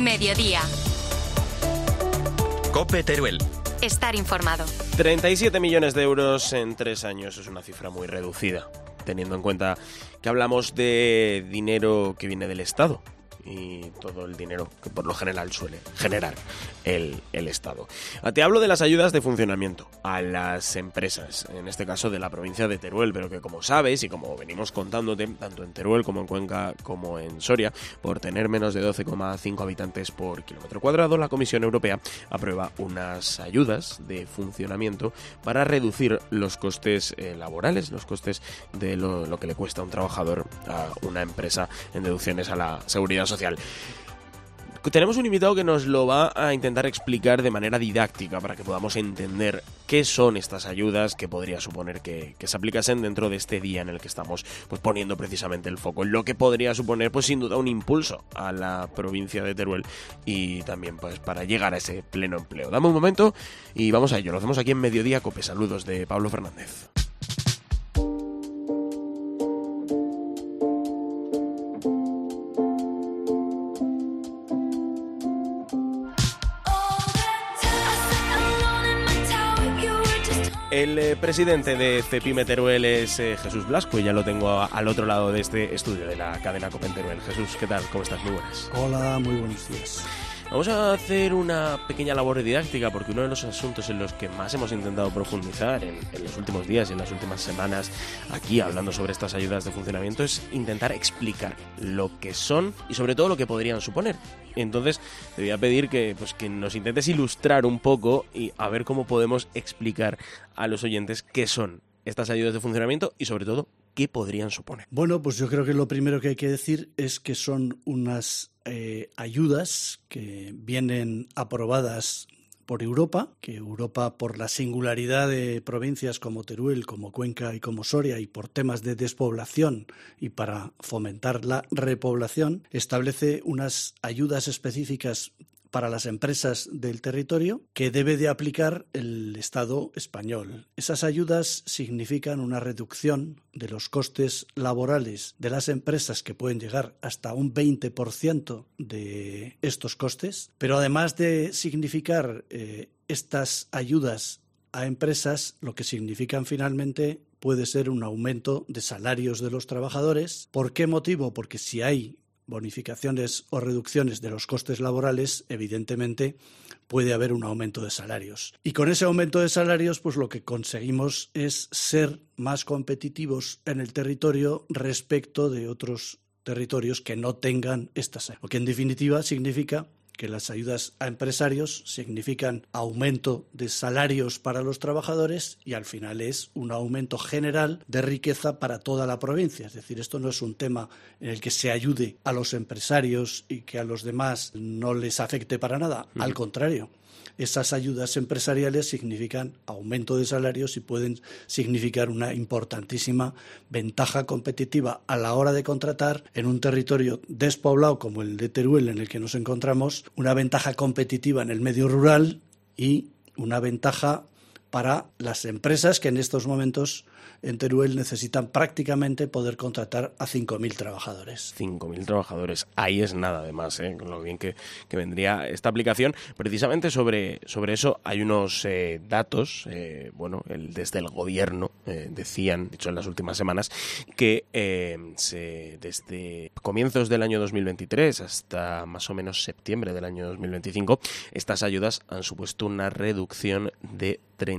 Mediodía. COPE Teruel. Estar informado. 37 millones de euros en 3 años es una cifra muy reducida, teniendo en cuenta que hablamos de dinero que viene del Estado y todo el dinero que por lo general suele generar el Estado. Te hablo de las ayudas de funcionamiento a las empresas, en este caso de la provincia de Teruel, pero que, como sabes y como venimos contándote, tanto en Teruel como en Cuenca como en Soria, por tener menos de 12,5 habitantes por kilómetro cuadrado, la Comisión Europea aprueba unas ayudas de funcionamiento para reducir los costes laborales, los costes de lo que le cuesta a un trabajador a una empresa en deducciones a la seguridad social. Tenemos un invitado que nos lo va a intentar explicar de manera didáctica para que podamos entender qué son estas ayudas, qué podría suponer que se aplicasen dentro de este día en el que estamos pues poniendo precisamente el foco en lo que podría suponer pues sin duda un impulso a la provincia de Teruel y también pues para llegar a ese pleno empleo. Dame un momento y vamos a ello. Lo hacemos aquí en Mediodía Cope. Saludos de Pablo Fernández. El presidente de Cepime Teruel es Jesús Blasco y ya lo tengo al otro lado de este estudio de la cadena COPE en Teruel. Jesús, ¿qué tal? ¿Cómo estás? Muy buenas. Hola, muy buenos días. Vamos a hacer una pequeña labor didáctica porque uno de los asuntos en los que más hemos intentado profundizar en los últimos días y en las últimas semanas aquí hablando sobre estas ayudas de funcionamiento es intentar explicar lo que son y sobre todo lo que podrían suponer. Entonces te voy a pedir que nos intentes ilustrar un poco y a ver cómo podemos explicar a los oyentes qué son estas ayudas de funcionamiento y sobre todo qué podrían suponer. Bueno, pues yo creo que lo primero que hay que decir es que son unas ayudas que vienen aprobadas por Europa, que Europa, por la singularidad de provincias como Teruel, como Cuenca y como Soria, y por temas de despoblación y para fomentar la repoblación, establece unas ayudas específicas para las empresas del territorio que debe de aplicar el Estado español. Esas ayudas significan una reducción de los costes laborales de las empresas que pueden llegar hasta un 20% de estos costes, pero además de significar estas ayudas a empresas, lo que significan finalmente puede ser un aumento de salarios de los trabajadores. ¿Por qué motivo? Porque si hay bonificaciones o reducciones de los costes laborales, evidentemente puede haber un aumento de salarios. Y con ese aumento de salarios, pues lo que conseguimos es ser más competitivos en el territorio respecto de otros territorios que no tengan estas. Lo que en definitiva significa que las ayudas a empresarios significan aumento de salarios para los trabajadores y al final es un aumento general de riqueza para toda la provincia. Es decir, esto no es un tema en el que se ayude a los empresarios y que a los demás no les afecte para nada. Al contrario, esas ayudas empresariales significan aumento de salarios y pueden significar una importantísima ventaja competitiva a la hora de contratar en un territorio despoblado como el de Teruel en el que nos encontramos, una ventaja competitiva en el medio rural y una ventaja para las empresas que en estos momentos en Teruel necesitan prácticamente poder contratar a 5.000 trabajadores. 5.000 trabajadores, ahí es nada además, con lo bien que vendría esta aplicación. Precisamente sobre eso hay unos datos, desde el gobierno decían, dicho en las últimas semanas, que desde comienzos del año 2023 hasta más o menos septiembre del año 2025, estas ayudas han supuesto una reducción de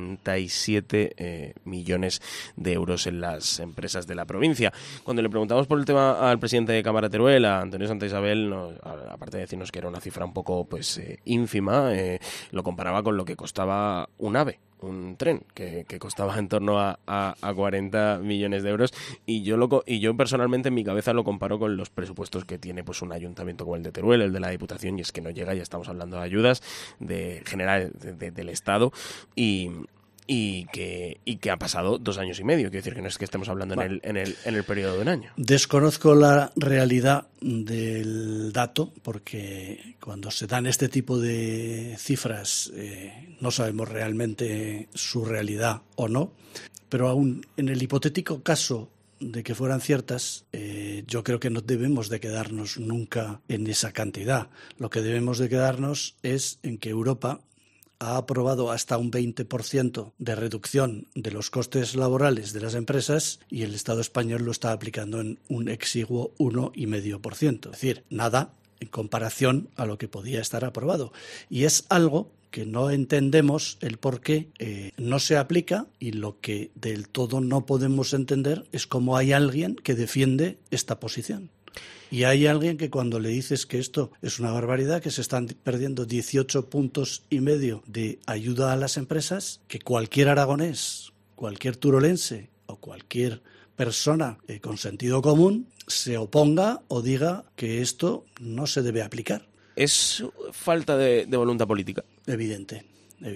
37 millones de euros en las empresas de la provincia. Cuando le preguntamos por el tema al presidente de Cámara Teruel, a Antonio Santa Isabel, aparte de decirnos que era una cifra un poco ínfima, lo comparaba con lo que costaba un AVE, un tren, que costaba en torno a 40 millones de euros y yo personalmente en mi cabeza lo comparo con los presupuestos que tiene pues un ayuntamiento como el de Teruel, el de la Diputación, y es que no llega, ya estamos hablando de ayudas del Estado y que ha pasado 2 años y medio. Quiero decir que no es que estemos hablando en el periodo de un año. Desconozco la realidad del dato porque cuando se dan este tipo de cifras no sabemos realmente su realidad o no, pero aún en el hipotético caso de que fueran ciertas, yo creo que no debemos de quedarnos nunca en esa cantidad. Lo que debemos de quedarnos es en que Europa ha aprobado hasta un 20% de reducción de los costes laborales de las empresas y el Estado español lo está aplicando en un exiguo 1,5%. Es decir, nada en comparación a lo que podía estar aprobado. Y es algo que no entendemos el por qué no se aplica, y lo que del todo no podemos entender es cómo hay alguien que defiende esta posición. Y hay alguien que cuando le dices que esto es una barbaridad, que se están perdiendo 18,5 puntos de ayuda a las empresas, que cualquier aragonés, cualquier turolense o cualquier persona con sentido común se oponga o diga que esto no se debe aplicar. ¿Es falta de voluntad política? Evidente.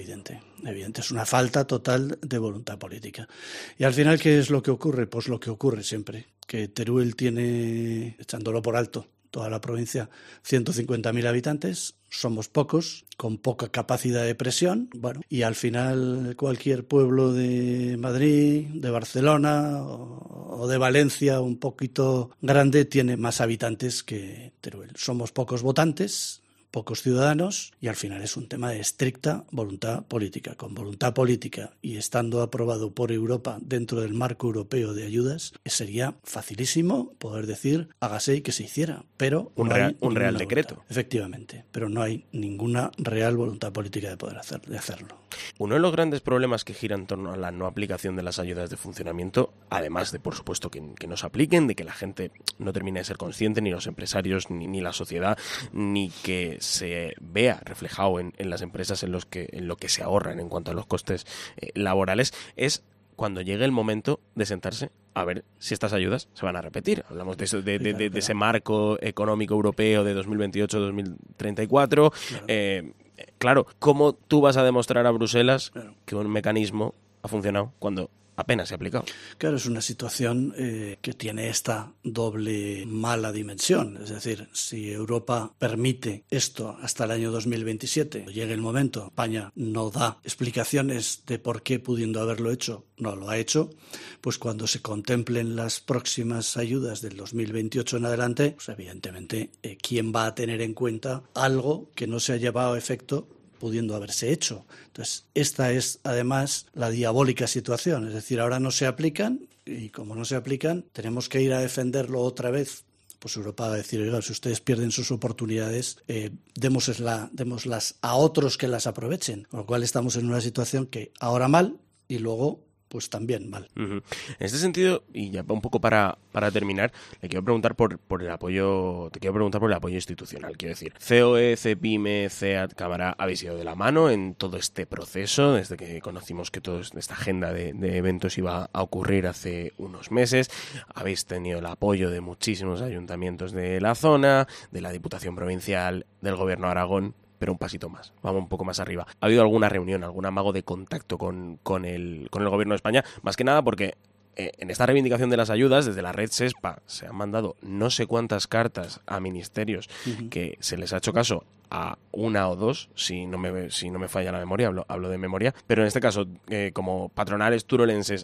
Es una falta total de voluntad política. Y al final, ¿qué es lo que ocurre? Pues lo que ocurre siempre, que Teruel tiene, echándolo por alto, toda la provincia, 150.000 habitantes, somos pocos, con poca capacidad de presión, bueno, y al final cualquier pueblo de Madrid, de Barcelona o de Valencia un poquito grande tiene más habitantes que Teruel. Somos pocos votantes, pocos ciudadanos, y al final es un tema de estricta voluntad política. Con voluntad política y estando aprobado por Europa dentro del marco europeo de ayudas, sería facilísimo poder decir hágase y que se hiciera, pero un real decreto. Voluntad. Efectivamente, pero no hay ninguna real voluntad política de poder hacerlo. Uno de los grandes problemas que gira en torno a la no aplicación de las ayudas de funcionamiento, además de, por supuesto, que no se apliquen, de que la gente no termine de ser consciente, ni los empresarios, ni la sociedad, ni que se vea reflejado en las empresas en lo que se ahorran en cuanto a los costes laborales, es cuando llegue el momento de sentarse a ver si estas ayudas se van a repetir. Hablamos de eso, de ese marco económico europeo de 2028-2034. Claro, ¿cómo tú vas a demostrar a Bruselas que un mecanismo ha funcionado cuando apenas se ha aplicado? Claro, es una situación que tiene esta doble mala dimensión. Es decir, si Europa permite esto hasta el año 2027, llegue el momento, España no da explicaciones de por qué, pudiendo haberlo hecho, no lo ha hecho, pues cuando se contemplen las próximas ayudas del 2028 en adelante, pues evidentemente, ¿quién va a tener en cuenta algo que no se ha llevado a efecto pudiendo haberse hecho? Entonces, esta es además la diabólica situación, es decir, ahora no se aplican y como no se aplican, tenemos que ir a defenderlo otra vez. Pues Europa va a decir, oiga, si ustedes pierden sus oportunidades, démoslas a otros que las aprovechen, con lo cual estamos en una situación que ahora mal y luego pues también mal. En este sentido, y ya un poco para terminar, le quiero preguntar por el apoyo, te quiero preguntar por el apoyo institucional. Quiero decir, COE, CEPIME, CEAT, Cámara, habéis ido de la mano en todo este proceso, desde que conocimos que toda esta agenda de eventos iba a ocurrir hace unos meses. Habéis tenido el apoyo de muchísimos ayuntamientos de la zona, de la Diputación Provincial, del Gobierno de Aragón, pero un pasito más, vamos un poco más arriba. ¿Ha habido alguna reunión, algún amago de contacto con el Gobierno de España? Más que nada porque en esta reivindicación de las ayudas, desde la red SESPA, se han mandado no sé cuántas cartas a ministerios que se les ha hecho caso a una o dos, si no me falla la memoria, hablo de memoria, pero en este caso, como patronales turolenses,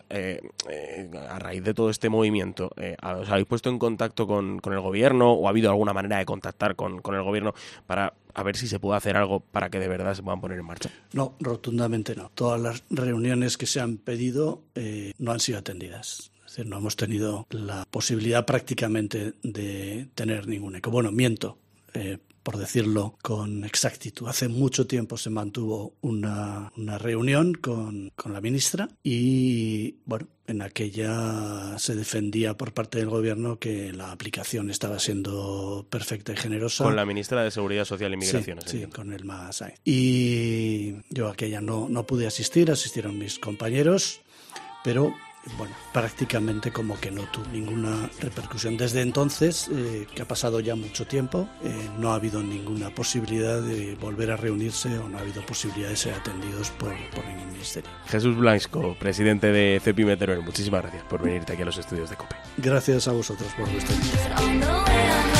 a raíz de todo este movimiento, ¿os habéis puesto en contacto con el gobierno o ha habido alguna manera de contactar con el gobierno para a ver si se puede hacer algo para que de verdad se puedan poner en marcha? No, rotundamente no. Todas las reuniones que se han pedido no han sido atendidas. Es decir, no hemos tenido la posibilidad prácticamente de tener ningún eco. Bueno, miento. Por decirlo con exactitud. Hace mucho tiempo se mantuvo una reunión con la ministra y, bueno, en aquella se defendía por parte del gobierno que la aplicación estaba siendo perfecta y generosa. Con la ministra de Seguridad Social y Migraciones. Sí, con Elma Sáenz. Y yo aquella no pude asistir, asistieron mis compañeros, pero bueno, prácticamente como que no tuvo ninguna repercusión. Desde entonces, que ha pasado ya mucho tiempo, no ha habido ninguna posibilidad de volver a reunirse o no ha habido posibilidad de ser atendidos por ningún ministerio. Jesús Blasco, presidente de CEPIME Teruel, muchísimas gracias por venirte aquí a los estudios de COPE. Gracias a vosotros por vuestra invitación.